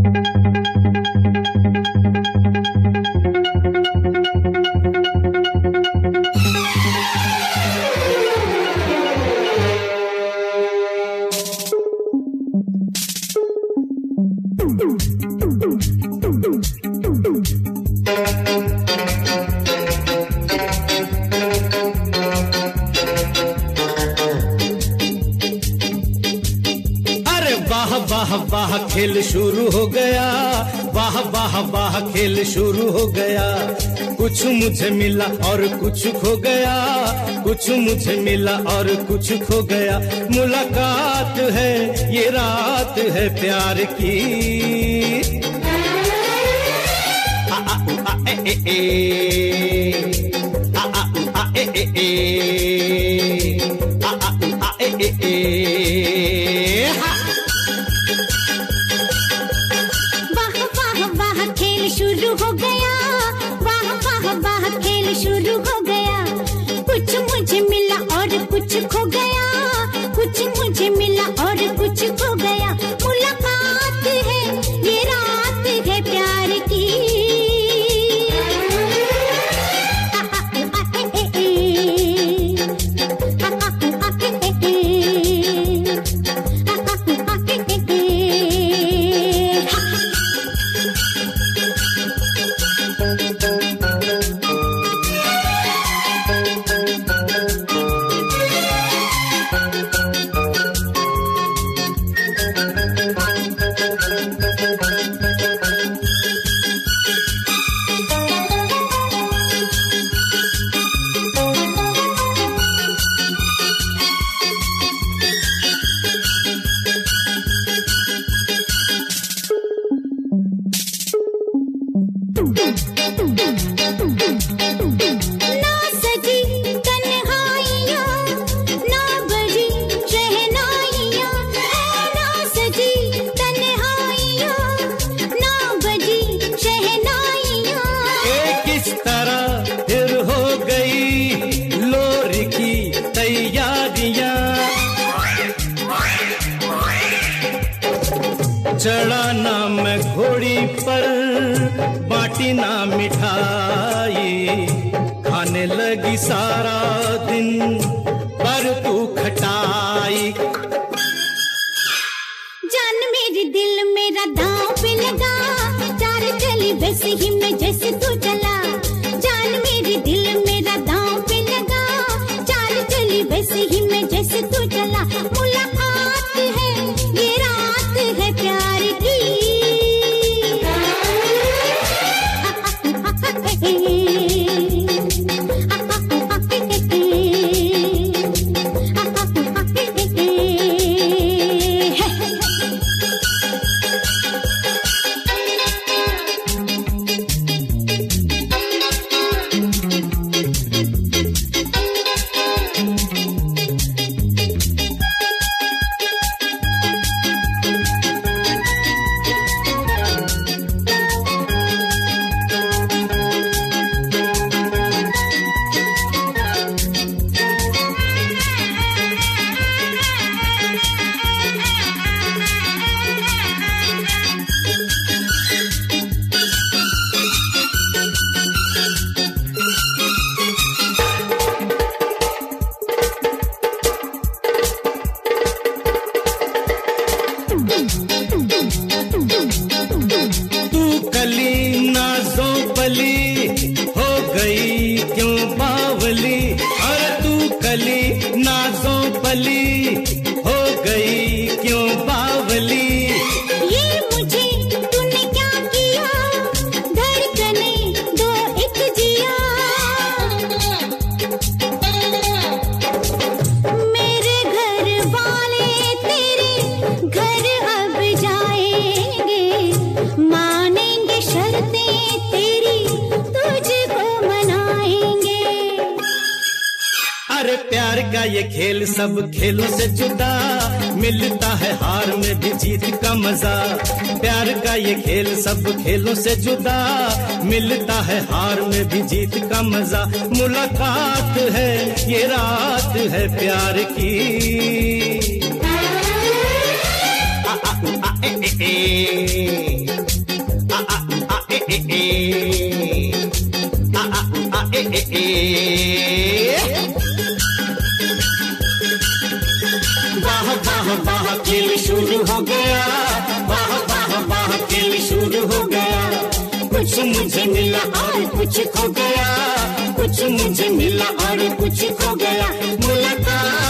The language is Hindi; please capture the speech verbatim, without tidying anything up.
वाह वाह खेल शुरू हो गया, वाह वाह वाह खेल शुरू हो गया। कुछ मुझे मिला और कुछ खो गया, कुछ मुझे मिला और कुछ खो गया। मुलाकात है ये रात है प्यार की। आ आ उ आ ए ए ए आ आ उ आ ए ए ए आ आ उ आ ए ए ए। शुरू हो गया, वाह वाह वाह खेल शुरू हो गया। कुछ मुझे मिला और कुछ खो गया, कुछ मुझे मिला और कुछ खो गया। मुलाकात है ये रात है प्यार की। ना सजी तन्हाइयाँ, ना बजी शहनाइयाँ, ना सजी तन्हाइयाँ, ना बजी शहनाइयाँ। एक इस तरह फिर हो गई लोरी की तैयारियाँ। चढ़ा ना मैं घोड़ी पर, बाटी ना मिठाई, खाने लगी सारा दिन पर तू खटाई। जान मेरी दिल मेरा दांव पे लगा, चार चली वैसे ही मैं जैसे तू चला। जान मेरी दिल मेरा दांव पे लगा, चार चली वैसे ही मैं जैसे तू चला। मुलाकात है ये रात है प्यार की। तू कली नाज़ों पली हो गई क्यों बावली। अरे तू कली नाज़ों पली हो गई क्यों बावली। ये मुझे तूने क्या किया, धड़कने दो एक जिया। मेरे घर वाले तेरे घर अब जाएंगे, मानेंगे शर्तें तेरी तुझको मनाएंगे। अरे प्यार का ये खेल सब खेलों से जुदा, मिलता है हार में भी जीत का मजा। प्यार का ये खेल सब खेलों से जुदा, मिलता है हार में भी जीत का मजा। मुलाकात है ये रात है प्यार की। आ आ उ आ ए ए ए वाह खेल शुरू हो गया, वाह वाह वाह खेल शुरू हो गया। कुछ मुझे मिला और कुछ खो गया, कुछ मुझे मिला और कुछ खो गया। मुलाकात